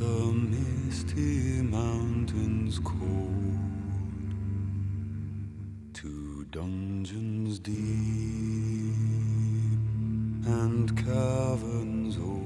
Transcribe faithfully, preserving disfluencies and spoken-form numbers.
the misty mountains cold, to dungeons deep and caverns old.